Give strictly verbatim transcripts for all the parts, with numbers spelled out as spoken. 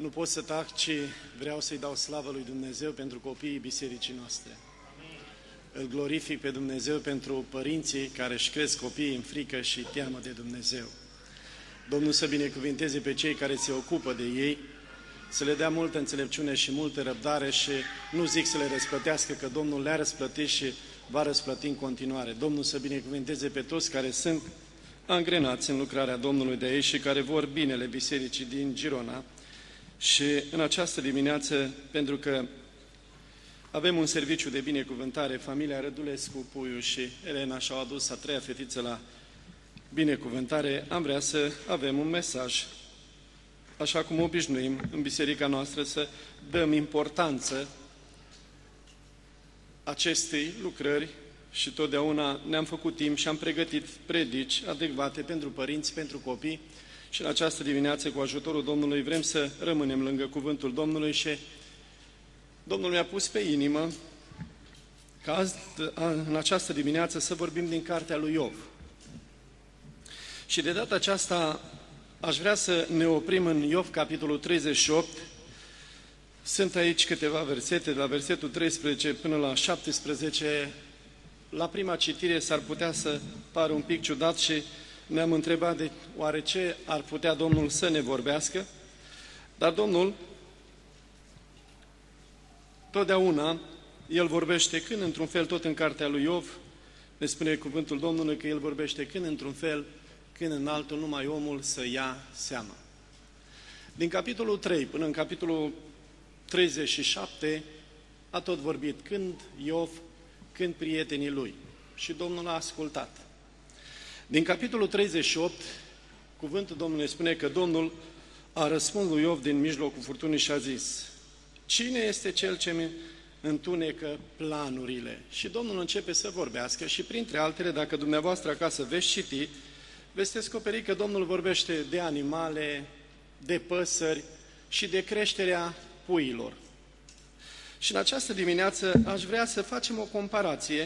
Nu pot să tac, ci vreau să-i dau slavă lui Dumnezeu pentru copiii bisericii noastre. Îl glorific pe Dumnezeu pentru părinții care își cresc copiii în frică și teamă de Dumnezeu. Domnul să binecuvinteze pe cei care se ocupă de ei, să le dea multă înțelepciune și multă răbdare și nu zic să le răsplătească, că Domnul le-a răsplătit și va răsplăti în continuare. Domnul să binecuvinteze pe toți care sunt angrenați în lucrarea Domnului de aici și care vor binele bisericii din Girona. Și în această dimineață, pentru că avem un serviciu de binecuvântare, familia Rădulescu, Puiu și Elena și-au adus a treia fetiță la binecuvântare, am vrea să avem un mesaj, așa cum obișnuim în biserica noastră, să dăm importanță acestei lucrări și totdeauna ne-am făcut timp și am pregătit predici adecvate pentru părinți, pentru copii și în această dimineață, cu ajutorul Domnului, vrem să rămânem lângă cuvântul Domnului și Domnul mi-a pus pe inimă ca azi, în această dimineață să vorbim din cartea lui Iov. Și de data aceasta aș vrea să ne oprim în Iov, capitolul treizeci și opt. Sunt aici câteva versete, de la versetul treisprezece până la șaptesprezece. La prima citire s-ar putea să pară un pic ciudat și ne-am întrebat de oare ce ar putea Domnul să ne vorbească, dar Domnul totdeauna, El vorbește când într-un fel, tot în cartea lui Iov, ne spune cuvântul Domnului că El vorbește când într-un fel, când în altul, numai omul să ia seama. Din capitolul trei până în capitolul treizeci și șapte a tot vorbit când Iov, când prietenii lui. Și Domnul a ascultat. Din capitolul treizeci și opt, cuvântul Domnului spune că Domnul a răspuns lui Iov din mijlocul furtunii și a zis: cine este cel ce mi întunecă planurile? Și Domnul începe să vorbească și printre altele, dacă dumneavoastră acasă veți citi, veți descoperi că Domnul vorbește de animale, de păsări și de creșterea puiilor. Și în această dimineață aș vrea să facem o comparație,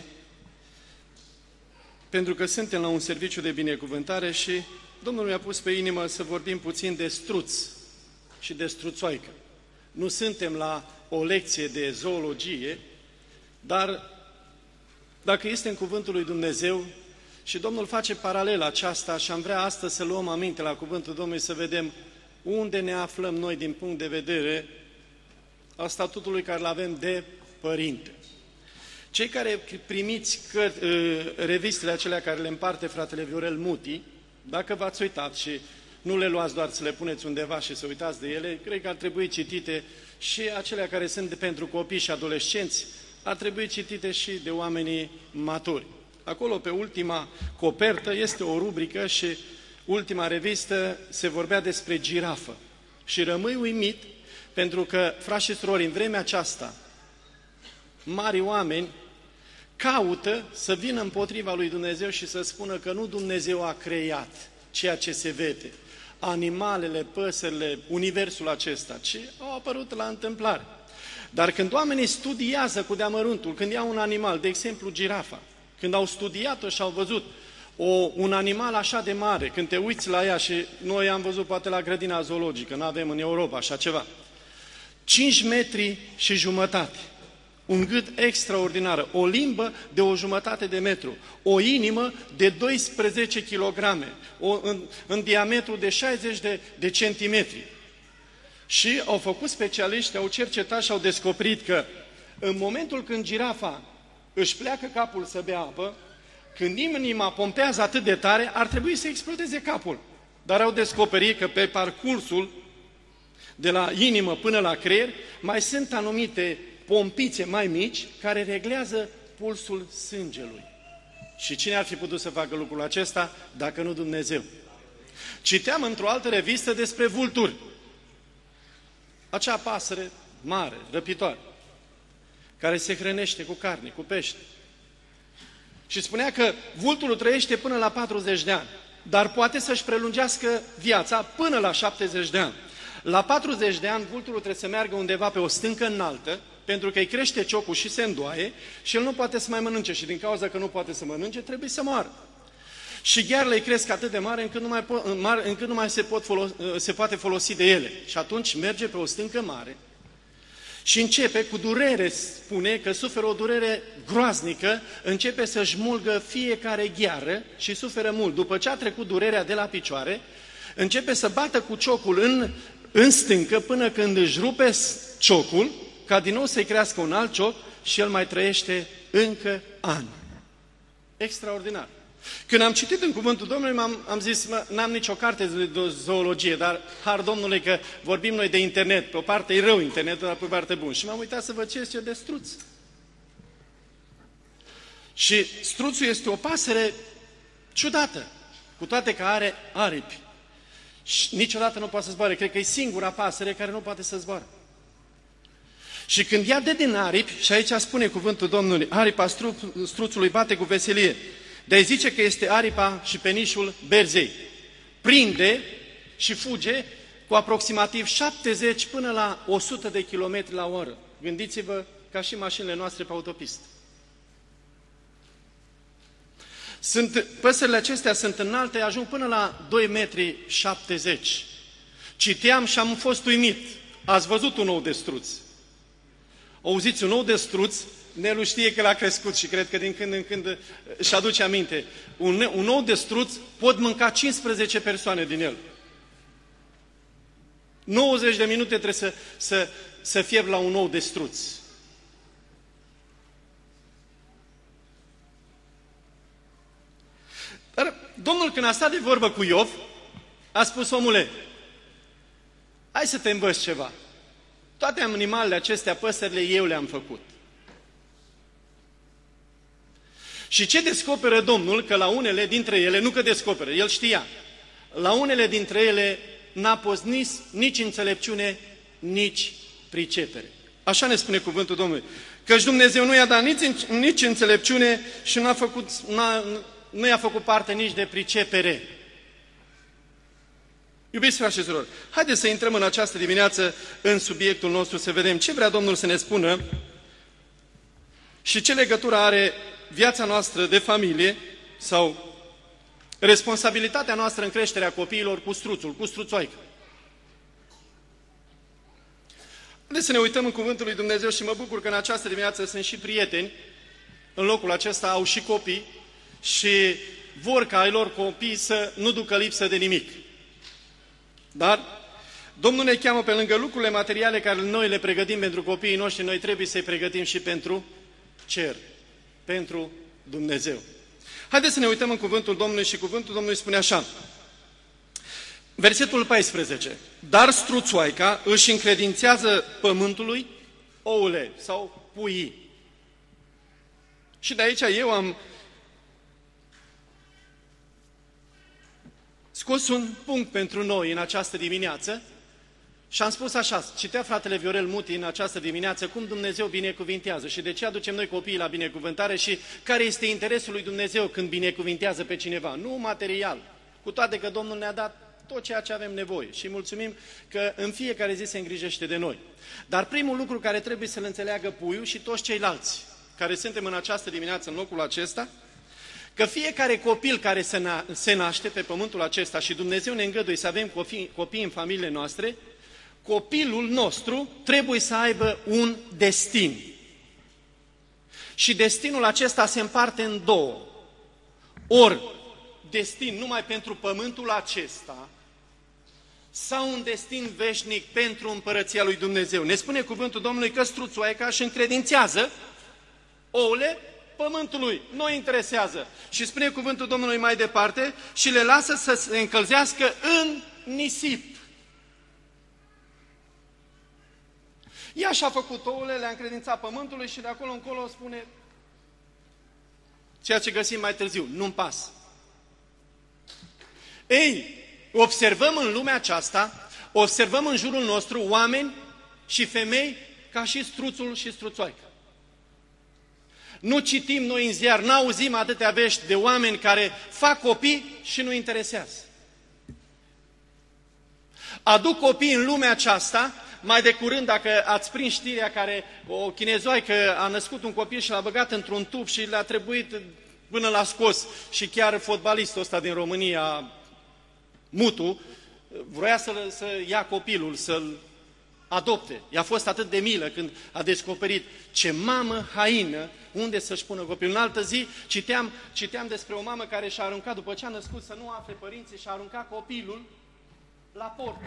pentru că suntem la un serviciu de binecuvântare și Domnul mi-a pus pe inimă să vorbim puțin de struț și de struțoaică. Nu suntem la o lecție de zoologie, dar dacă este în cuvântul lui Dumnezeu și Domnul face paralela aceasta și am vrea astăzi să luăm aminte la cuvântul Domnului, să vedem unde ne aflăm noi din punct de vedere a statutului care îl avem de părinte. Cei care primiți că, revistele acelea care le împarte fratele Viorel Muti, dacă v-ați uitat și nu le luați doar să le puneți undeva și să uitați de ele, cred că ar trebui citite și acelea care sunt pentru copii și adolescenți, ar trebui citite și de oamenii maturi. Acolo, pe ultima copertă, este o rubrică și ultima revistă se vorbea despre girafă. Și rămâi uimit, pentru că, frați și surori, în vremea aceasta, mari oameni caută să vină împotriva lui Dumnezeu și să spună că nu Dumnezeu a creat ceea ce se vede, animalele, păsările, universul acesta, ci au apărut la întâmplare. Dar când oamenii studiază cu deamăruntul, când iau un animal, de exemplu girafa, când au studiat-o și au văzut o, un animal așa de mare, când te uiți la ea și noi am văzut poate la grădina zoologică, nu avem în Europa așa ceva, cinci metri și jumătate, un gât extraordinar, o limbă de o jumătate de metru, o inimă de doisprezece kilograme, o, în, în diametru de șaizeci de, de centimetri. Și au făcut specialiști, au cercetat și au descoperit că în momentul când girafa își pleacă capul să bea apă, când inima pompează atât de tare, ar trebui să explodeze capul. Dar au descoperit că pe parcursul de la inimă până la creier mai sunt anumite pompițe mai mici care reglează pulsul sângelui. Și cine ar fi putut să facă lucrul acesta dacă nu Dumnezeu? Citeam într-o altă revistă despre vulturi. Acea pasăre mare, răpitoare, care se hrănește cu carne, cu pește. Și spunea că vulturul trăiește până la patruzeci de ani, dar poate să-și prelungească viața până la șaptezeci de ani. La patruzeci de ani, vulturul trebuie să meargă undeva pe o stâncă înaltă, pentru că îi crește ciocul și se îndoaie și el nu poate să mai mănânce și din cauza că nu poate să mănânce, trebuie să moară. Și ghearele cresc atât de mare încât nu mai, po- mare, încât nu mai se, pot folosi, se poate folosi de ele. Și atunci merge pe o stâncă mare și începe cu durere, spune că suferă o durere groaznică, începe să-și mulgă fiecare gheară și suferă mult. După ce a trecut durerea de la picioare, începe să bată cu ciocul în, în stâncă până când își rupe ciocul, ca din nou să-i crească un alt cioc și el mai trăiește încă ani. Extraordinar. Când am citit în Cuvântul Domnului, am am zis, mă, n-am nicio carte de zoologie, dar, har Domnului, că vorbim noi de internet. Pe o parte e rău internetul, dar pe o parte bun. Și m-am uitat să văd ce este de struț. Și struțul este o pasăre ciudată, cu toate că are aripi. Și niciodată nu poate să zboare. Cred că e singura pasăre care nu poate să zboare. Și când ea dă din aripi, și aici spune Cuvântul Domnului, aripa struțului bate cu veselie. De-aia zice că este aripa și penișul berzei. Prinde și fuge cu aproximativ șaptezeci până la o sută de kilometri la oră. Gândiți-vă ca și mașinile noastre pe autopistă. Sunt, păsările acestea sunt înalte, ajung până la doi metri șaptezeci. Citeam și am fost uimit. Ați văzut un ou de struț. Auziți, un ou de struț, Nelu știe că l-a crescut și cred că din când în când își aduce aminte. Un, un ou de struț pot mânca cincisprezece persoane din el. nouăzeci de minute trebuie să, să, să fierb la un ou de struț. Dar Domnul, când a stat de vorbă cu Iov, a spus, omule, hai să te învăț ceva. Toate animalele acestea, păsările, eu le-am făcut. Și ce descoperă Domnul? Că la unele dintre ele, nu că descoperă, El știa, la unele dintre ele n-a fost nici, nici înțelepciune, nici pricepere. Așa ne spune Cuvântul Domnului. Căci Dumnezeu nu i-a dat nici, nici înțelepciune și n-a făcut, n-a, nu i-a făcut parte nici de pricepere. Iubiți frați și surori, haideți să intrăm în această dimineață în subiectul nostru, să vedem ce vrea Domnul să ne spună și ce legătură are viața noastră de familie sau responsabilitatea noastră în creșterea copiilor cu struțul, cu struțoaică. Haideți să ne uităm în Cuvântul lui Dumnezeu și mă bucur că în această dimineață sunt și prieteni, în locul acesta au și copii și vor ca ai lor copii să nu ducă lipsă de nimic. Dar Domnul ne cheamă pe lângă lucrurile materiale care noi le pregătim pentru copiii noștri, noi trebuie să-i pregătim și pentru cer, pentru Dumnezeu. Haideți să ne uităm în Cuvântul Domnului și Cuvântul Domnului spune așa. Versetul paisprezece. Dar struțoaica își încredințează pământului oule sau puii. Și de aici eu am scos un punct pentru noi în această dimineață și am spus așa, citea fratele Viorel Muti în această dimineață cum Dumnezeu binecuvintează și de ce aducem noi copiii la binecuvântare și care este interesul lui Dumnezeu când binecuvintează pe cineva. Nu material, cu toate că Domnul ne-a dat tot ceea ce avem nevoie și mulțumim că în fiecare zi se îngrijește de noi. Dar primul lucru care trebuie să-l înțeleagă puiul și toți ceilalți care suntem în această dimineață în locul acesta, că fiecare copil care se, na se naște pe pământul acesta și Dumnezeu ne îngăduie să avem copii, copii în familiile noastre, copilul nostru trebuie să aibă un destin. Și destinul acesta se împarte în două. Ori destin numai pentru pământul acesta sau un destin veșnic pentru împărăția lui Dumnezeu. Ne spune Cuvântul Domnului că struțoaica își încredințează ouăle pământului, nu îi interesează. Și spune Cuvântul Domnului mai departe și le lasă să se încălzească în nisip. Ea și-a făcut ouăle, le-a încredințat pământului și de acolo încolo spune ceea ce găsim mai târziu, nu-mi pasă. Ei, observăm în lumea aceasta, observăm în jurul nostru oameni și femei ca și struțul și struțoaica. Nu citim noi în ziar, n-auzim atâtea vești de oameni care fac copii și nu interesează. Aduc copii în lumea aceasta, mai de curând, dacă ați prins știrea care o chinezoaică a născut un copil și l-a băgat într-un tub și le-a trebuit până l-a scos și chiar fotbalistul ăsta din România, Mutu, vroia să, să ia copilul, să-l adopte. I-a fost atât de milă când a descoperit ce mamă haină, unde să-și pună copilul. În altă zi citeam, citeam despre o mamă care și-a aruncat, după ce a născut să nu afle părinții, și-a aruncat copilul la port.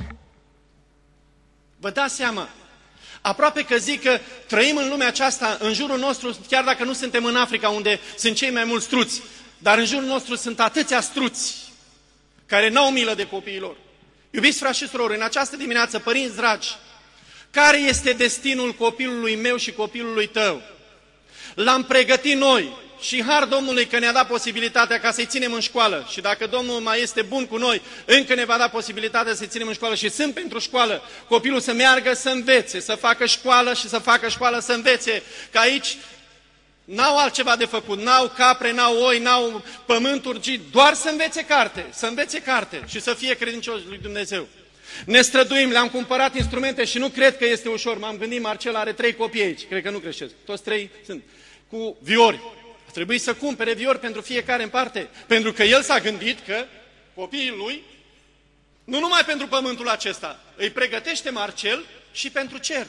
Vă dați seama? Aproape că zic că trăim în lumea aceasta, în jurul nostru, chiar dacă nu suntem în Africa, unde sunt cei mai mulți struți, dar în jurul nostru sunt atâția struți care n-au milă de copiilor. Iubiți frați și surori, în această dimineață, părinți dragi, care este destinul copilului meu și copilului tău? L-am pregătit noi și har Domnului că ne-a dat posibilitatea ca să-i ținem în școală. Și dacă Domnul mai este bun cu noi, încă ne va da posibilitatea să-i ținem în școală. Și sunt pentru școală. Copilul să meargă să învețe, să facă școală și să facă școală să învețe. Că aici n-au altceva de făcut, n-au capre, n-au oi, n-au pământuri, ci doar să învețe carte, să învețe carte și să fie credincioși lui Dumnezeu. Ne străduim, le-am cumpărat instrumente și nu cred că este ușor. M-am gândit, Marcel are trei copii aici, cred că nu creștesc, toți trei sunt, cu viori. A trebuit să cumpere viori pentru fiecare în parte, pentru că el s-a gândit că copiii lui, nu numai pentru pământul acesta, îi pregătește Marcel și pentru cer.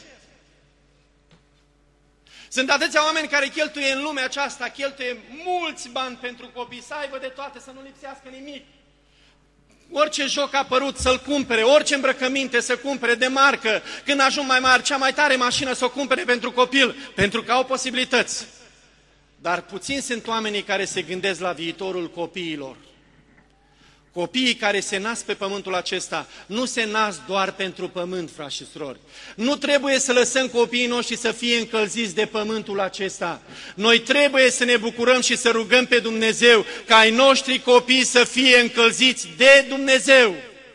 Sunt atâția oameni care cheltuie în lumea aceasta, cheltuie mulți bani pentru copii, să aibă de toate, să nu lipsească nimic. Orice joc a apărut să-l cumpere, orice îmbrăcăminte să cumpere de marcă, când ajung mai mari, cea mai tare mașină să o cumpere pentru copil, pentru că au posibilități. Dar puțini sunt oamenii care se gândesc la viitorul copiilor. Copiii care se nasc pe pământul acesta nu se nasc doar pentru pământ, frați și surori. Nu trebuie să lăsăm copiii noștri să fie încălziți de pământul acesta. Noi trebuie să ne bucurăm și să rugăm pe Dumnezeu ca ai noștri copii să fie încălziți de Dumnezeu.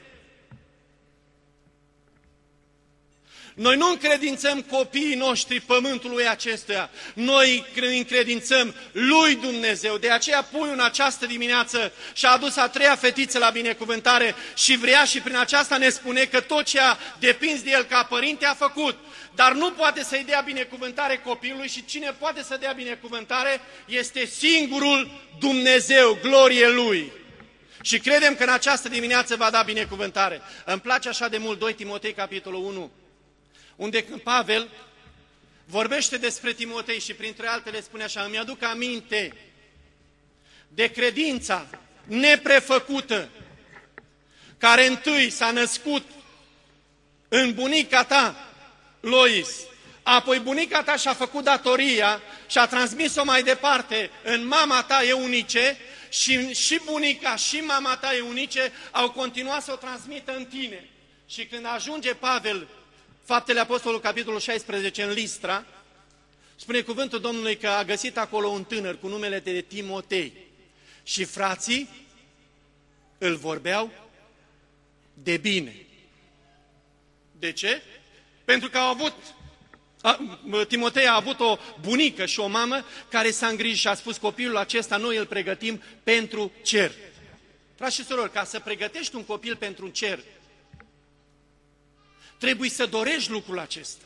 Noi nu încredințăm copiii noștri pământului acestuia, noi încredințăm lui Dumnezeu. De aceea puiul în această dimineață și-a adus a treia fetiță la binecuvântare și vrea și prin aceasta ne spune că tot ce a depins de el ca părinte a făcut. Dar nu poate să-i dea binecuvântare copilului și cine poate să dea binecuvântare este singurul Dumnezeu, glorie lui. Și credem că în această dimineață va da binecuvântare. Îmi place așa de mult doi Timotei, capitolul unu. Unde Pavel vorbește despre Timotei și printre altele spune așa: îmi aduc aminte de credința neprefăcută care întâi s-a născut în bunica ta, Lois, apoi bunica ta și-a făcut datoria și a transmis-o mai departe în mama ta Eunice și, și bunica și mama ta Eunice au continuat să o transmită în tine. Și când ajunge Pavel, Faptele Apostolului, capitolul șaisprezece, în Listra, spune cuvântul Domnului că a găsit acolo un tânăr cu numele de Timotei și frații îl vorbeau de bine. De ce? Pentru că au avut, a, Timotei a avut o bunică și o mamă care s-a îngrijit și a spus: copilul acesta noi îl pregătim pentru cer. Frați și surori, ca să pregătești un copil pentru un cer, trebuie să dorești lucrul acesta.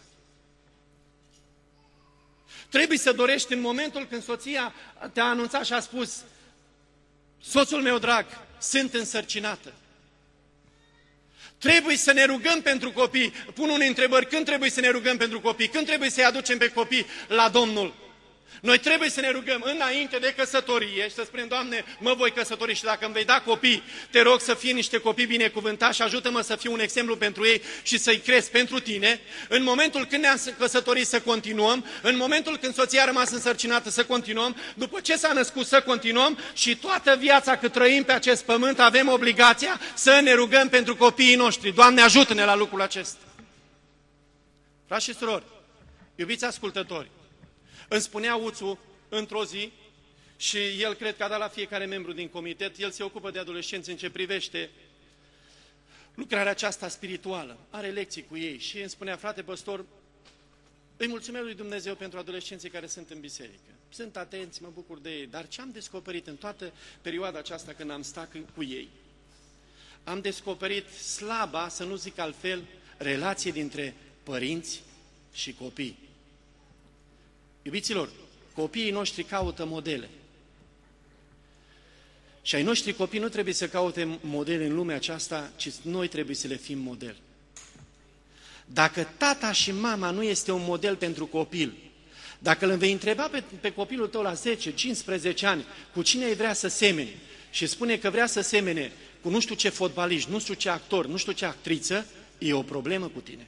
Trebuie să dorești în momentul când soția te-a anunțat și a spus: soțul meu drag, sunt însărcinată. Trebuie să ne rugăm pentru copii. Pun unele întrebări: când trebuie să ne rugăm pentru copii? Când trebuie să-i aducem pe copii la Domnul? Noi trebuie să ne rugăm înainte de căsătorie și să spunem: Doamne, mă voi căsători și dacă îmi vei da copii, te rog să fie niște copii binecuvântați și ajută-mă să fiu un exemplu pentru ei și să-i cresc pentru tine. În momentul când ne-am căsătorit să continuăm, în momentul când soția a rămas însărcinată să continuăm, după ce s-a născut să continuăm și toată viața cât trăim pe acest pământ avem obligația să ne rugăm pentru copiii noștri. Doamne, ajută-ne la lucrul acesta. Frați și surori, iubiți ascultători, îmi spunea Uțu într-o zi, și el cred că a dat la fiecare membru din comitet, el se ocupă de adolescenți în ce privește lucrarea aceasta spirituală, are lecții cu ei și îmi spunea: frate păstor, îi mulțumesc lui Dumnezeu pentru adolescenții care sunt în biserică. Sunt atenți, mă bucur de ei, dar ce am descoperit în toată perioada aceasta când am stat cu ei? Am descoperit slaba, să nu zic altfel, relație dintre părinți și copii. Iubiților, copiii noștri caută modele. Și ai noștri copii nu trebuie să caute modele în lumea aceasta, ci noi trebuie să le fim model. Dacă tata și mama nu este un model pentru copil, dacă îl vei întreba pe, pe copilul tău la zece cincisprezece ani cu cine ai vrea să semeni și spune că vrea să semene cu nu știu ce fotbaliști, nu știu ce actor, nu știu ce actriță, e o problemă cu tine.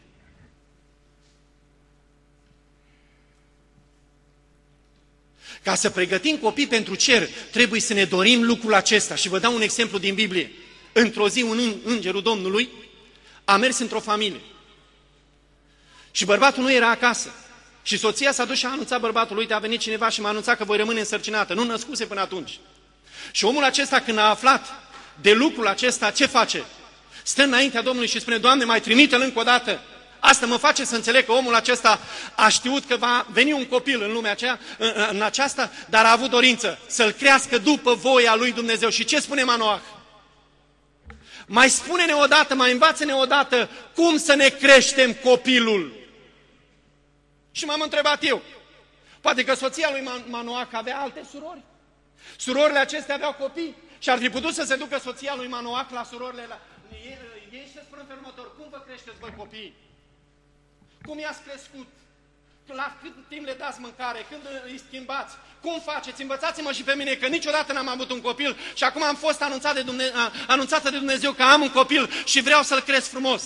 Ca să pregătim copii pentru cer, trebuie să ne dorim lucrul acesta. Și vă dau un exemplu din Biblie. Într-o zi, un îngerul Domnului a mers într-o familie. Și bărbatul nu era acasă. Și soția s-a dus și a anunțat bărbatul, uite, a venit cineva și m-a anunțat că voi rămâne însărcinată. Nu născuse până atunci. Și omul acesta, când a aflat de lucrul acesta, ce face? Stă înaintea Domnului și spune, Doamne, mai trimite-l încă o dată. Asta mă face să înțeleg că omul acesta a știut că va veni un copil în lumea aceea, în, în aceasta, dar a avut dorință să-l crească după voia lui Dumnezeu. Și ce spune Manoah? Mai spune-ne odată, mai învață-ne odată cum să ne creștem copilul. Și m-am întrebat eu, poate că soția lui Manoah avea alte surori? Surorile acestea aveau copii și ar fi putut să se ducă soția lui Manoah la surorile la ei, ei și să spună în următor, cum vă creșteți voi copiii? Cum i-ați crescut? La cât timp le dați mâncare? Când îi schimbați? Cum faceți? Învățați-mă și pe mine, că niciodată n-am avut un copil și acum am fost anunțat de Dumnezeu, anunțată de Dumnezeu că am un copil și vreau să-l cresc frumos.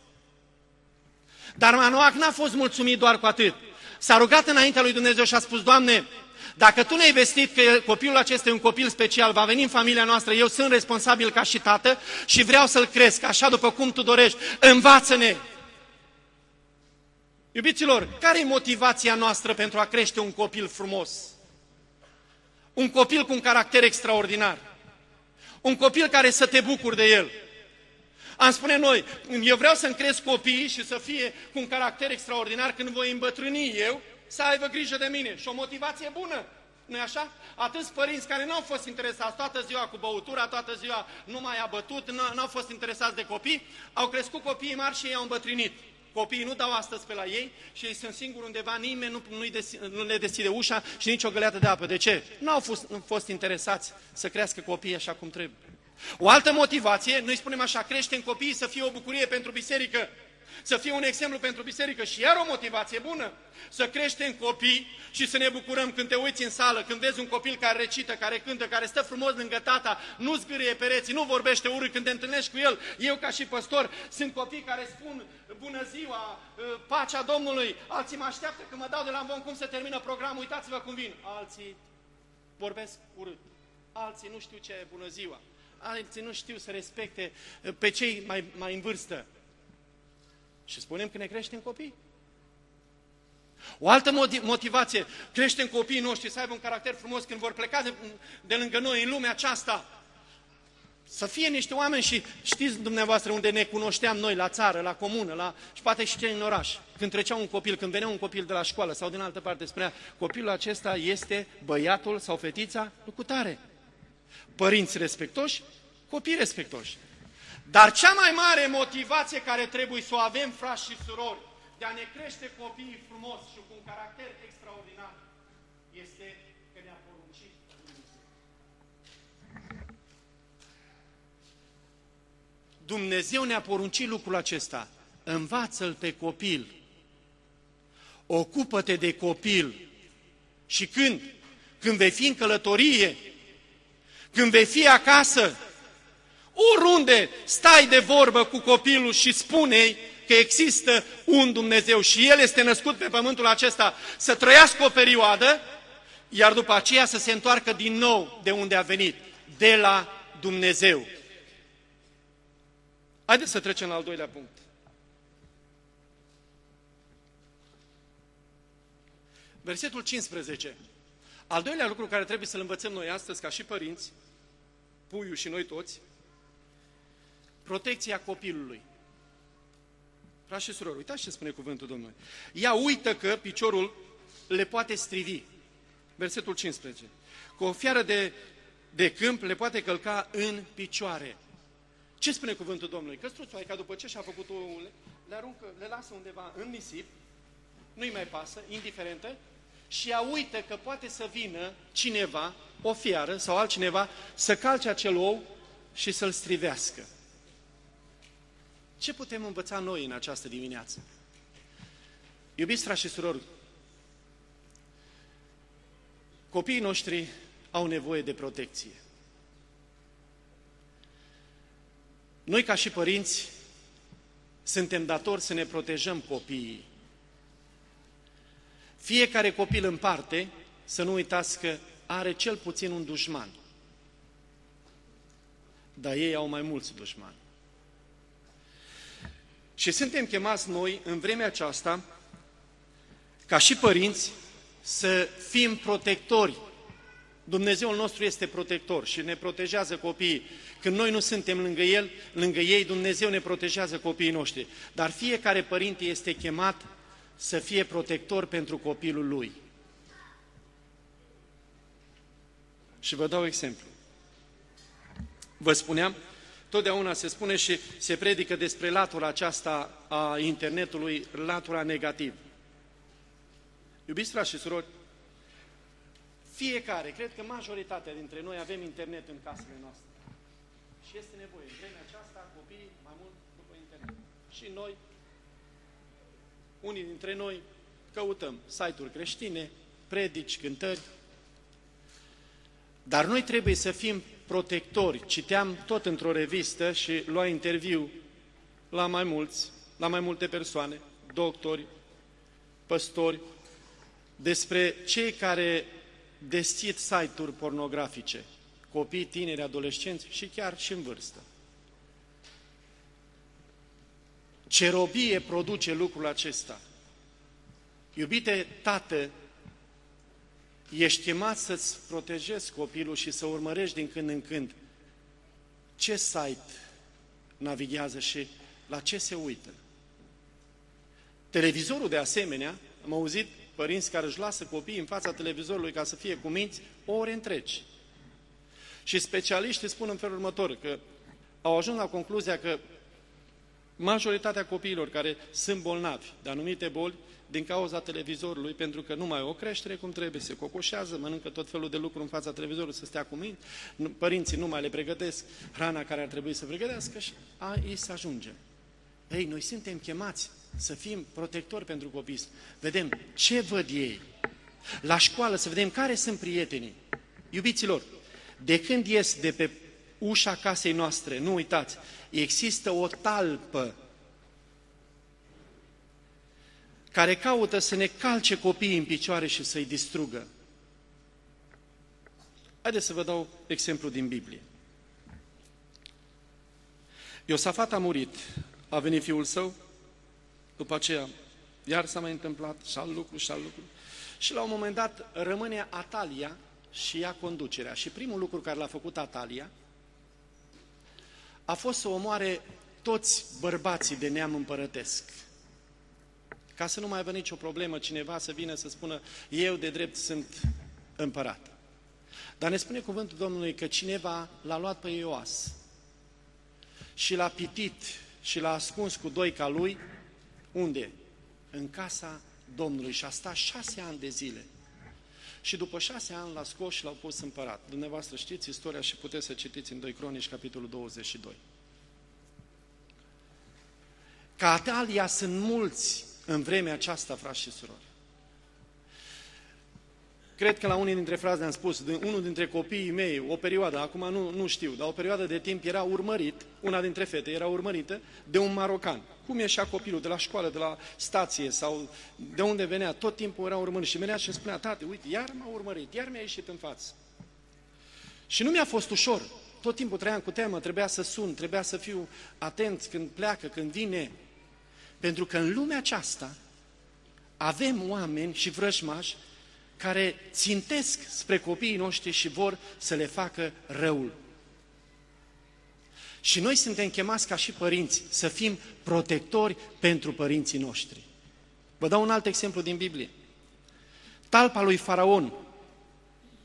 Dar Manoah n-a fost mulțumit doar cu atât. S-a rugat înaintea lui Dumnezeu și a spus, Doamne, dacă Tu ne-ai vestit că copilul acesta e un copil special, va veni în familia noastră, eu sunt responsabil ca și tată și vreau să-l cresc așa după cum Tu dorești. Învață-ne! Iubiților, care e motivația noastră pentru a crește un copil frumos? Un copil cu un caracter extraordinar. Un copil care să te bucuri de el. Am spune noi, eu vreau să-mi cresc copiii și să fie cu un caracter extraordinar când voi îmbătrâni eu, să aibă grijă de mine. Și o motivație bună, nu-i așa? Atâți părinți care n-au fost interesați toată ziua cu băutura, toată ziua nu mai a bătut, n-au fost interesați de copii, au crescut copiii mari și ei au îmbătrânit. Copiii nu dau astăzi pe la ei și ei sunt singuri undeva, nimeni nu, nu, nu le deschide ușa și nici o găleată de apă. De ce? Nu au fost, nu fost interesați să crească copiii așa cum trebuie. O altă motivație, noi spunem așa, creștem copiii să fie o bucurie pentru biserică, să fie un exemplu pentru biserică și iar o motivație bună, să creștem copii și să ne bucurăm când te uiți în sală, când vezi un copil care recită, care cântă, care stă frumos lângă tata, nu zgârie pereții, nu vorbește urât când te întâlnești cu el. Eu ca și păstor sunt copii care spun bună ziua, pacea Domnului, alții mă așteaptă când mă dau de la învon cum se termină programul, uitați-vă cum vin. Alții vorbesc urât, alții nu știu ce e bună ziua, alții nu știu să respecte pe cei mai, mai în vârstă. Și spunem că ne creștem copii. O altă motivație, creștem copiii noștri să aibă un caracter frumos când vor pleca de, de lângă noi în lumea aceasta. Să fie niște oameni și știți dumneavoastră unde ne cunoșteam noi, la țară, la comună, la, și poate și cei în oraș. Când trecea un copil, când venea un copil de la școală sau din altă parte, spunea, copilul acesta este băiatul sau fetița lucrutare. Părinți respectoși, copii respectoși. Dar cea mai mare motivație care trebuie să o avem, frați și surori, de a ne crește copiii frumos și cu un caracter extraordinar, este că ne-a poruncit Dumnezeu. Dumnezeu ne-a poruncit lucrul acesta. Învață-l pe copil. Ocupă-te de copil. Și când? Când vei fi în călătorie, când vei fi acasă, oriunde stai de vorbă cu copilul și spune-i că există un Dumnezeu și El este născut pe pământul acesta să trăiască o perioadă, iar după aceea să se întoarcă din nou de unde a venit, de la Dumnezeu. Haideți să trecem la al doilea punct. Versetul cincisprezece. Al doilea lucru care trebuie să-l învățăm noi astăzi, ca și părinți, puiul și noi toți, protecția copilului. Frați și surori, uitați ce spune cuvântul Domnului. Ea uită că piciorul le poate strivi. Versetul cincisprezece. Cu o fiară de, de câmp le poate călca în picioare. Ce spune cuvântul Domnului? Că struțoaica, după ce și-a făcut ouăle, le aruncă, le lasă undeva în nisip, nu-i mai pasă, indiferentă, și ea uită că poate să vină cineva, o fiară sau altcineva, să calce acel ou și să-l strivească. Ce putem învăța noi în această dimineață? Iubiți frați și surori, copiii noștri au nevoie de protecție. Noi, ca și părinți, suntem datori să ne protejăm copiii. Fiecare copil în parte, să nu uitați că are cel puțin un dușman. Dar ei au mai mulți dușmani. Și suntem chemați noi, în vremea aceasta, ca și părinți, să fim protectori. Dumnezeul nostru este protector și ne protejează copiii. Când noi nu suntem lângă El, lângă ei, Dumnezeu ne protejează copiii noștri. Dar fiecare părinte este chemat să fie protector pentru copilul lui. Și vă dau exemplu. Vă spuneam, totdeauna se spune și se predică despre latura aceasta a internetului, latura negativă. Iubiți frați și surori, fiecare, cred că majoritatea dintre noi avem internet în casele noastre. Și este nevoie. În vremea aceasta, copiii mai mult după internet. Și noi, unii dintre noi, căutăm site-uri creștine, predici, cântări. Dar noi trebuie să fim protectori. Citeam tot într-o revistă și lua interviu la mai mulți, la mai multe persoane, doctori, păstori, despre cei care deschid site-uri pornografice, copii, tineri, adolescenți și chiar și în vârstă. Ce robie produce lucrul acesta? Iubite tată, ești chemat să-ți protejezi copilul și să urmărești din când în când ce site navighează și la ce se uită. Televizorul, de asemenea, am auzit părinți care își lasă copiii în fața televizorului ca să fie cu minți ore întregi. Și specialiștii spun în felul următor, că au ajuns la concluzia că majoritatea copiilor care sunt bolnavi de anumite boli, din cauza televizorului, pentru că nu mai au o creștere cum trebuie, se cocoșează, mănâncă tot felul de lucruri în fața televizorului să stea cu minți, părinții nu mai le pregătesc hrana care ar trebui să pregătească și aici să ajungem. Ei, noi suntem chemați să fim protectori pentru copii. Vedem ce văd ei. La școală să vedem care sunt prietenii. Iubiților, de când ies de pe ușa casei noastre, nu uitați, există o talpă care caută să ne calce copiii în picioare și să-i distrugă. Haideți să vă dau exemplu din Biblie. Iosafat a murit, a venit fiul său, după aceea iar s-a mai întâmplat și alt lucru și alt lucru. Și la un moment dat rămâne Atalia și ia conducerea. Și primul lucru care l-a făcut Atalia a fost să omoare toți bărbații de neam împărătesc. Ca să nu mai aibă nicio problemă cineva să vină să spună eu de drept sunt împărat. Dar ne spune cuvântul Domnului că cineva l-a luat pe Ioas și l-a pitit și l-a ascuns cu doica lui. Unde? În casa Domnului. Și a stat șase ani de zile. Și după șase ani l-a scos și l-au pus împărat. Dumneavoastră știți istoria și puteți să citiți în doi Cronici, capitolul douăzeci și doi. Ca Atalia sunt mulți în vremea aceasta, frați și surori. Cred că la unii dintre frați le-am spus, unul dintre copiii mei, o perioadă, acum nu, nu știu, dar o perioadă de timp era urmărit, una dintre fete era urmărită de un marocan. Cum ieșea copilul de la școală, de la stație sau de unde venea, tot timpul era urmărit și venea și îmi spunea, tate, uite, iar m-a urmărit, iar mi-a ieșit în față. Și nu mi-a fost ușor, tot timpul trăiam cu teamă, trebuia să sun, trebuia să fiu atent când pleacă, când vine. Pentru că în lumea aceasta avem oameni și vrăjmași care țintesc spre copiii noștri și vor să le facă răul. Și noi suntem chemați ca și părinți să fim protectori pentru părinții noștri. Vă dau un alt exemplu din Biblie. Talpa lui Faraon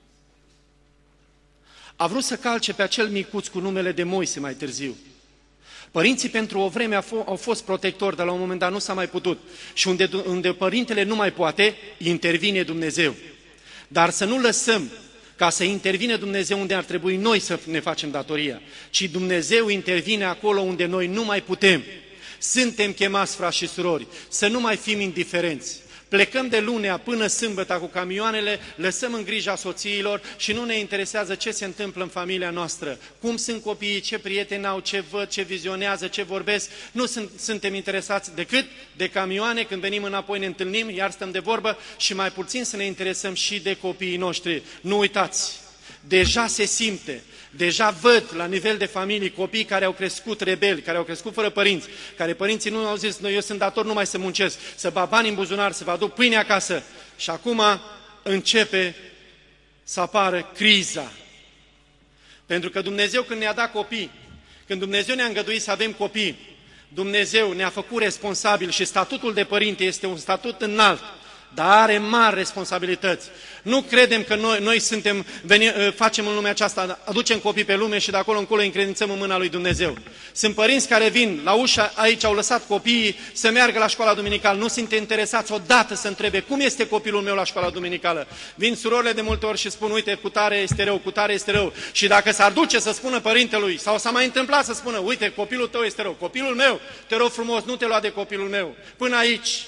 a vrut să calce pe acel micuț cu numele de Moise mai târziu. Părinții pentru o vreme au fost protectori, dar la un moment dat nu s-a mai putut. Și unde, unde părintele nu mai poate, intervine Dumnezeu. Dar să nu lăsăm ca să intervine Dumnezeu unde ar trebui noi să ne facem datoria, ci Dumnezeu intervine acolo unde noi nu mai putem. Suntem chemați, frați și surori, să nu mai fim indiferenți. Plecăm de lunea până sâmbătă cu camioanele, lăsăm în grija soțiilor și nu ne interesează ce se întâmplă în familia noastră, cum sunt copiii, ce prieteni au, ce văd, ce vizionează, ce vorbesc. Nu sunt, suntem interesați decât de camioane, când venim înapoi ne întâlnim, iar stăm de vorbă și mai puțin să ne interesăm și de copiii noștri. Nu uitați, deja se simte. Deja văd la nivel de familii copii care au crescut rebeli, care au crescut fără părinți, care părinții nu au zis, eu sunt dator numai să muncesc, să bag bani în buzunar, să vă aduc pâine acasă. Și acum începe să apară criza. Pentru că Dumnezeu când ne-a dat copii, când Dumnezeu ne-a îngăduit să avem copii, Dumnezeu ne-a făcut responsabil și statutul de părinte este un statut înalt, dar are mari responsabilități. Nu credem că noi, noi suntem, veni, facem în lumea aceasta, aducem copii pe lume și de acolo încolo îi încredințăm în mâna lui Dumnezeu. Sunt părinți care vin la ușa aici, au lăsat copiii să meargă la școala duminicală, nu sunt interesați odată să întrebe cum este copilul meu la școala duminicală. Vin surorile de multe ori și spun, uite, cu tare este rău, cu tare este rău. Și dacă s-ar duce să spună părintelui, sau s-a mai întâmplat să spună, uite, copilul tău este rău, copilul meu, te rog frumos, nu te lua de copilul meu. Până aici.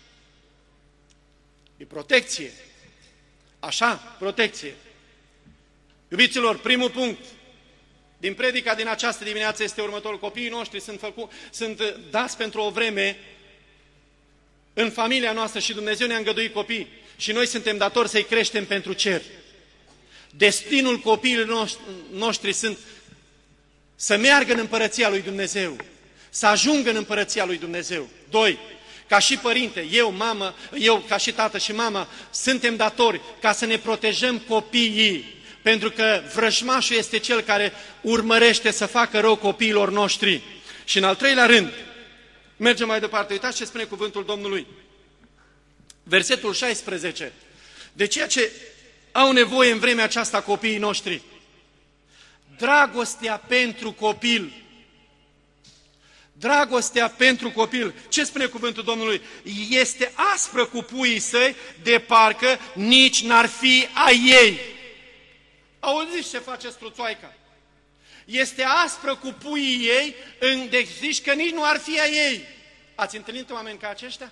E protecție. Așa, protecție. Iubiților, primul punct din predica din această dimineață este următorul. Copiii noștri sunt, făcu, sunt dați pentru o vreme în familia noastră și Dumnezeu ne-a îngăduit copii și noi suntem datori să-i creștem pentru cer. Destinul copiilor noștri sunt să meargă în împărăția lui Dumnezeu, să ajungă în împărăția lui Dumnezeu. Doi, ca și părinte, eu, mamă, eu ca și tată și mama, suntem datori ca să ne protejăm copiii, pentru că vrăjmașul este cel care urmărește să facă rău copiilor noștri. Și în al treilea rând, mergem mai departe, uitați ce spune cuvântul Domnului. Versetul șaisprezece. De ceea ce au nevoie în vremea aceasta copiii noștri. Dragostea pentru copil. Dragostea pentru copil. Ce spune cuvântul Domnului? Este aspră cu puii săi, de parcă nici n-ar fi a ei. Auziți ce face struțoaica? Este aspră cu puii ei, deci zici că nici nu ar fi a ei. Ați întâlnit oameni ca aceștia?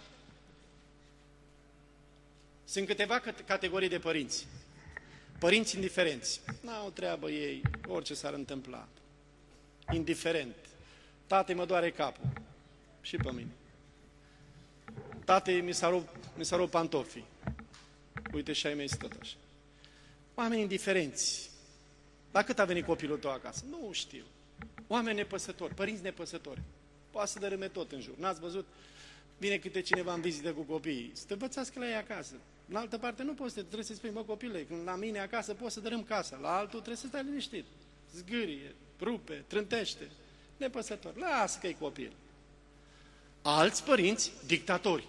Sunt câteva categorii de părinți. Părinți indiferenți. N-au treabă ei, orice s-ar întâmpla. Indiferent. Tate, mă doare capul. Și pe mine. Tate, mi s-a rupt, mi s-a rupt pantofii. Uite și ai mei tot așa. Oameni indiferenți. La cât a venit copilul tău acasă? Nu știu. Oameni nepăsători, părinți nepăsători. Poate să dărâme tot în jur. N-ați văzut? Vine câte cineva în vizită cu copiii. Să te învățați la ei acasă. În altă parte nu poți, trebuie să-i spui, mă copile, când la mine acasă poți să dărâm casa. La altul trebuie să stai liniștit. Zgârie, rupe, trântește. Nepăsător. Lasă că-i copil. Alți părinți, dictatori.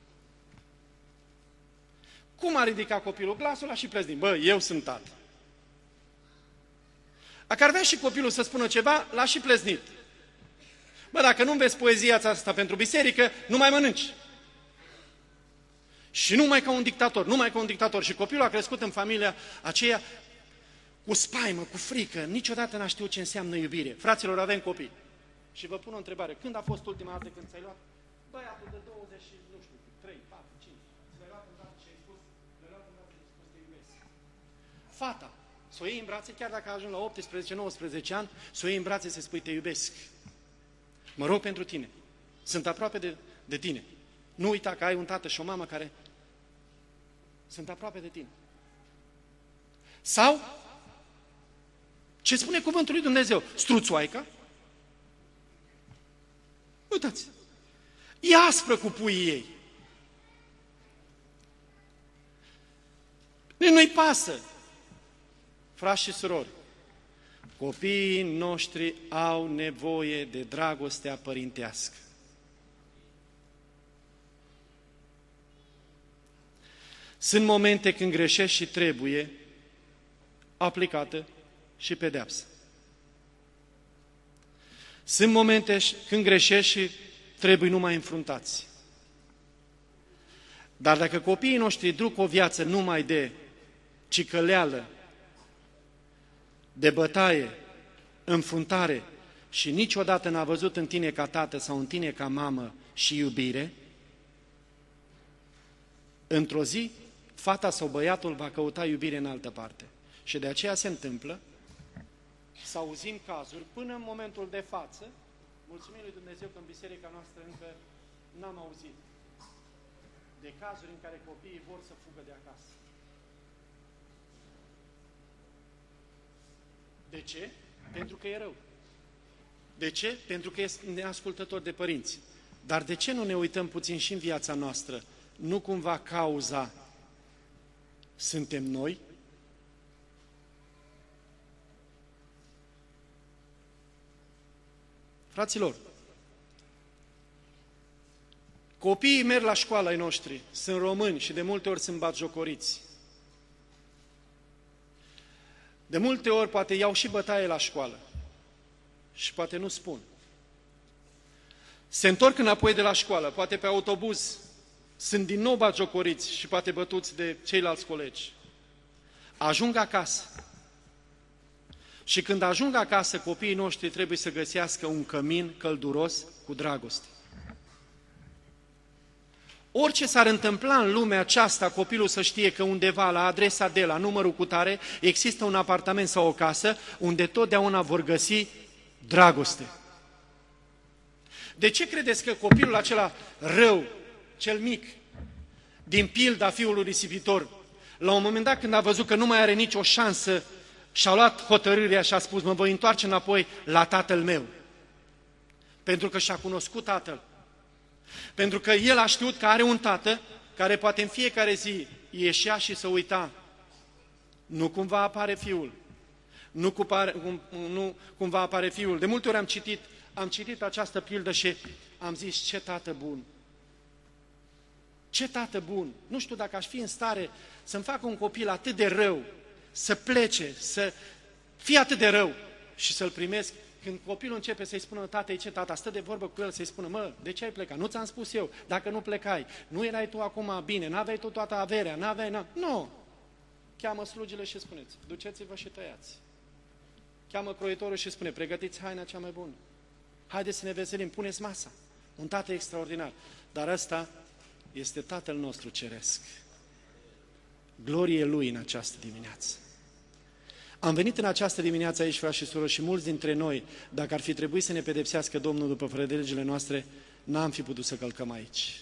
Cum a ridicat copilul glasul, a și pleznit. Bă, eu sunt tată. Dacă ar vrea și copilul să spună ceva, l-a și pleznit. Bă, dacă nu înveți poezia asta pentru biserică, nu mai mănânci. Și numai ca un dictator, numai ca un dictator. Și copilul a crescut în familia aceea cu spaimă, cu frică. Niciodată n-a știut ce înseamnă iubire. Fraților, avem copii. Și vă pun o întrebare. Când a fost ultima dată când ți-ai luat băiatul de douăzeci și, nu știu, trei, patru, cinci, ți-ai luat în brațe și ai spus, ți-ai luat în brațe și ai spus, te iubesc. Fata, să o iei în brațe, chiar dacă ajung la optsprezece nouăsprezece ani, să o iei în brațe să spui, te iubesc. Mă rog pentru tine. Sunt aproape de, de tine. Nu uita că ai un tată și o mamă care sunt aproape de tine. Sau, ce spune cuvântul lui Dumnezeu? Struțoaica? Uitați, e aspră cu puii ei. Nu-i pasă. Frați și surori, copiii noștri au nevoie de dragostea părintească. Sunt momente când greșești și trebuie aplicată și pedeapsă. Sunt momente când greșești și trebuie numai înfruntați. Dar dacă copiii noștri duc o viață numai de cicăleală, de bătaie, înfruntare și niciodată n-a văzut în tine ca tată sau în tine ca mamă și iubire, într-o zi, fata sau băiatul va căuta iubire în altă parte. Și de aceea se întâmplă să auzim cazuri până în momentul de față. Mulțumim lui Dumnezeu că în biserica noastră încă n-am auzit de cazuri în care copiii vor să fugă de acasă. De ce? Pentru că e rău. De ce? Pentru că este neascultător de părinți. Dar de ce nu ne uităm puțin și în viața noastră? Nu cumva cauza suntem noi? Fraților, copiii merg la școală ai noștri, sunt români și de multe ori sunt batjocoriți. De multe ori poate iau și bătaie la școală și poate nu spun. Se întorc înapoi de la școală, poate pe autobuz, sunt din nou batjocoriți și poate bătuți de ceilalți colegi. Ajung acasă. Și când ajung acasă, copiii noștri trebuie să găsească un cămin călduros cu dragoste. Orice s-ar întâmpla în lumea aceasta, copilul să știe că undeva la adresa de la numărul cutare există un apartament sau o casă unde totdeauna vor găsi dragoste. De ce credeți că copilul acela rău, cel mic, din pilda fiului risipitor, la un moment dat când a văzut că nu mai are nicio șansă, și-a luat hotărârea și a spus, mă voi întoarce înapoi la tatăl meu. Pentru că și-a cunoscut tatăl. Pentru că el a știut că are un tată care poate în fiecare zi ieșea și să uita. Nu cumva apare fiul. Nu, cupare, cum, nu cumva apare fiul. De multe ori am citit, am citit această pildă și am zis, ce tată bun. Ce tată bun. Nu știu dacă aș fi în stare să-mi fac un copil atât de rău, să plece, să fie atât de rău și să-l primesc. Când copilul începe să-i spună tatei ce tata, stă de vorbă cu el să-i spună, mă, de ce ai plecat? Nu ți-am spus eu, dacă nu plecai, nu erai tu acum bine, n-aveai tu toată averea, n-aveai, n nu. Cheamă slugile și spuneți, duceți-vă și tăiați. Cheamă croitorul și spune, pregătiți haina cea mai bună. Haideți să ne veselim, puneți masa. Un tată extraordinar. Dar ăsta este Tatăl nostru ceresc. Glorie Lui în această dimineață. Am venit în această dimineață aici, frați și surori, și mulți dintre noi, dacă ar fi trebuit să ne pedepsească Domnul după fără de legile noastre, n-am fi putut să călcăm aici.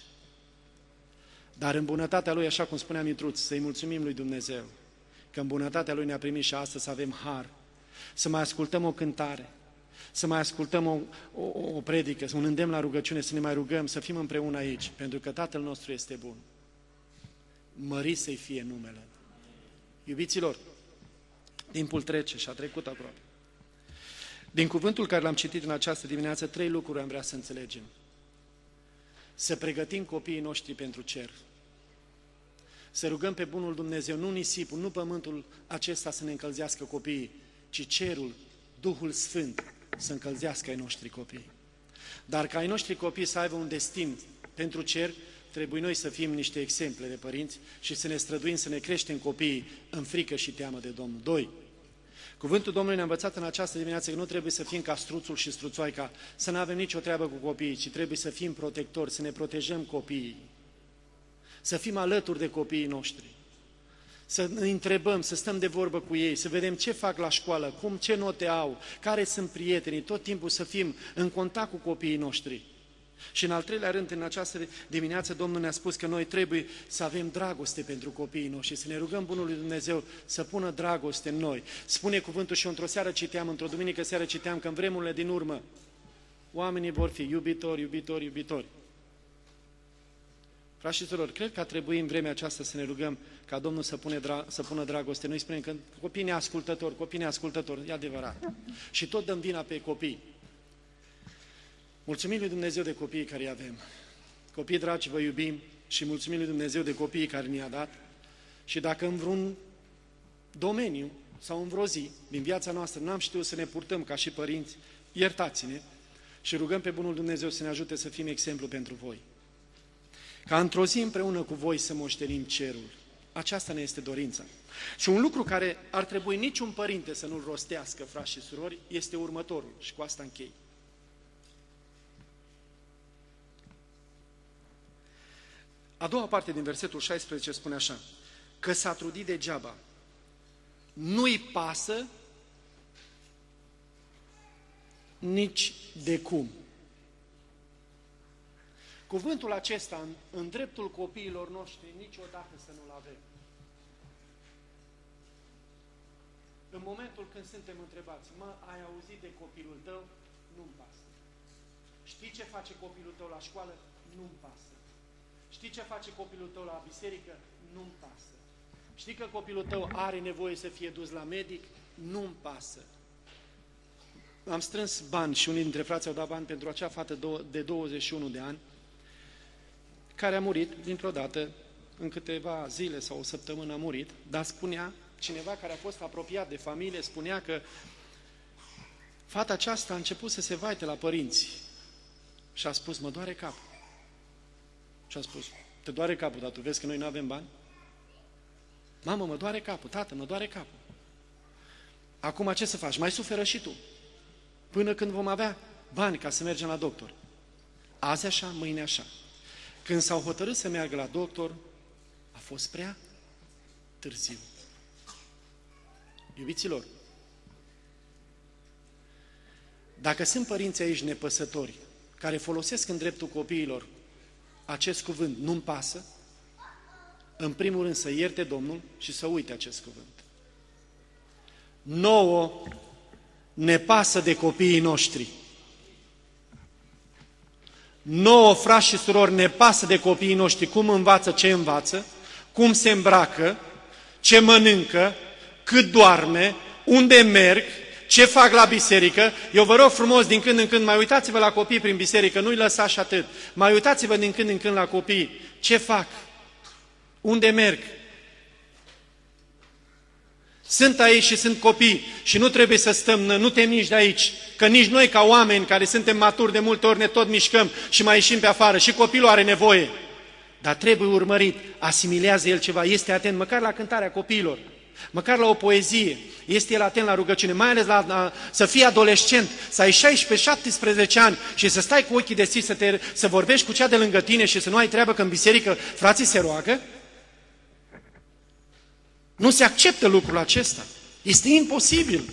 Dar în bunătatea Lui, așa cum spunea Mitruț, să-i mulțumim Lui Dumnezeu, că în bunătatea Lui ne-a primit și astăzi să avem har, să mai ascultăm o cântare, să mai ascultăm o, o, o predică, un îndemn la rugăciune, să ne mai rugăm, să fim împreună aici, pentru că Tatăl nostru este bun. Mărit să-i fie numele. Iubiților, timpul trece și a trecut aproape. Din cuvântul care l-am citit în această dimineață, trei lucruri am vrea să înțelegem. Să pregătim copiii noștri pentru cer. Să rugăm pe bunul Dumnezeu, nu nisipul, nu pământul acesta să ne încălzească copiii, ci cerul, Duhul Sfânt să încălzească ai noștri copii. Dar ca ai noștri copii să aibă un destin pentru cer, trebuie noi să fim niște exemple de părinți și să ne străduim să ne creștem copiii în frică și teamă de Domnul. Doi. Cuvântul Domnului ne-a învățat în această dimineață că nu trebuie să fim ca struțul și struțoaica, să nu avem nicio treabă cu copiii, ci trebuie să fim protectori, să ne protejăm copiii, să fim alături de copiii noștri, să ne întrebăm, să stăm de vorbă cu ei, să vedem ce fac la școală, cum, ce note au, care sunt prietenii, tot timpul să fim în contact cu copiii noștri. Și în al treilea rând, în această dimineață, Domnul ne-a spus că noi trebuie să avem dragoste pentru copiii noștri, să ne rugăm Bunului Dumnezeu să pună dragoste în noi. Spune cuvântul și într-o seară citeam, într-o duminică seară citeam că în vremurile din urmă oamenii vor fi iubitori, iubitori, iubitori. Frați și surori, cred că ar trebui în vremea aceasta să ne rugăm ca Domnul să, pune dra- să pună dragoste. Noi spunem că copiii neascultători, copiii neascultători, e adevărat. Și tot dăm vina pe copii. Mulțumim lui Dumnezeu de copiii care îi avem. Copii dragi, vă iubim și mulțumim lui Dumnezeu de copiii care ne-a dat. Și dacă în vreun domeniu sau în vreo zi din viața noastră n-am știut să ne purtăm ca și părinți, iertați-ne, Și rugăm pe Bunul Dumnezeu să ne ajute să fim exemplu pentru voi. Ca într-o zi împreună cu voi să moștenim cerul. Aceasta ne este dorința. Și un lucru care ar trebui niciun părinte să nu-l rostească, frați și surori, este următorul. Și cu asta închei. A doua parte din versetul șaisprezece spune așa: că s-a trudit degeaba. Nu-i pasă nici de cum. Cuvântul acesta în, în dreptul copiilor noștri niciodată să nu-l avem. În momentul când suntem întrebați, mă, ai auzit de copilul tău? Nu-mi pasă. Știi ce face copilul tău la școală? Nu-mi pasă. Știi ce face copilul tău la biserică? Nu-mi pasă. Știi că copilul tău are nevoie să fie dus la medic? Nu-mi pasă. Am strâns bani și unii dintre frații au dat bani pentru acea fată de douăzeci și unu de ani, care a murit dintr-o dată, în câteva zile sau o săptămână a murit, dar spunea, cineva care a fost apropiat de familie, spunea că fata aceasta a început să se vaite la părinți și a spus, mă doare capul. Și a spus, te doare capul, dar tu vezi că noi nu avem bani? Mamă, mă doare capul, tată, mă doare capul. Acum ce să faci? Mai suferă și tu. Până când vom avea bani ca să mergem la doctor. Azi așa, mâine așa. Când s-au hotărât să meargă la doctor, a fost prea târziu. Iubiților, dacă sunt părinți aici nepăsători, care folosesc în dreptul copiilor acest cuvânt, nu-mi pasă, în primul rând să ierte Domnul și să uite acest cuvânt. Nouă ne pasă de copiii noștri. Nouă, frați și surori, ne pasă de copiii noștri, cum învață, ce învață, cum se îmbracă, ce mănâncă, cât doarme, unde merg, ce fac la biserică. Eu vă rog frumos, din când în când, mai uitați-vă la copii prin biserică, nu-i lăsați atât. Mai uitați-vă din când în când la copii, ce fac, unde merg. Sunt aici și sunt copii și nu trebuie să stăm, nu te miști de aici, că nici noi ca oameni care suntem maturi de multe ori ne tot mișcăm și mai ieșim pe afară și copilul are nevoie. Dar trebuie urmărit, asimilează el ceva, este atent măcar la cântarea copiilor, măcar la o poezie, este el atent la rugăciune, mai ales la, la, să fii adolescent, să ai șaisprezece șaptesprezece ani și să stai cu ochii deschiși, să, te, să vorbești cu cea de lângă tine și să nu ai treabă că în biserică frații se roagă. Nu se acceptă lucrul acesta. Este imposibil.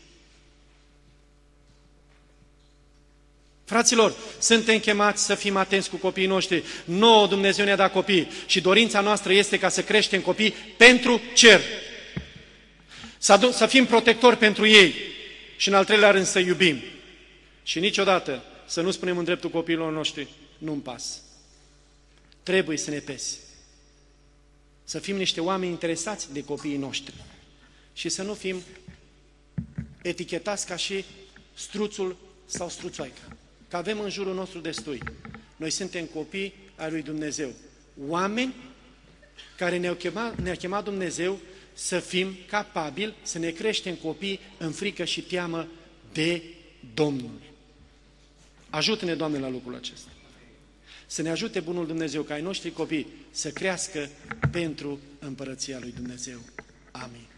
Fraților, suntem chemați să fim atenți cu copiii noștri. Nouă Dumnezeu ne-a dat copii și dorința noastră este ca să creștem copii pentru cer. Să, să fim protectori pentru ei și în al treilea rând să iubim. Și niciodată să nu spunem în dreptul copiilor noștri, nu-mi pas. Trebuie să ne pese. Să fim niște oameni interesați de copiii noștri și să nu fim etichetați ca și struțul sau struțoaica. Că avem în jurul nostru destui. Noi suntem copii ai lui Dumnezeu. Oameni care ne-au chemat, ne-a chemat Dumnezeu să fim capabili să ne creștem copii în frică și teamă de Domnul. Ajută-ne, Doamne, la lucrul acesta. Să ne ajute Bunul Dumnezeu ca ai noștri copii să crească pentru Împărăția lui Dumnezeu. Amin.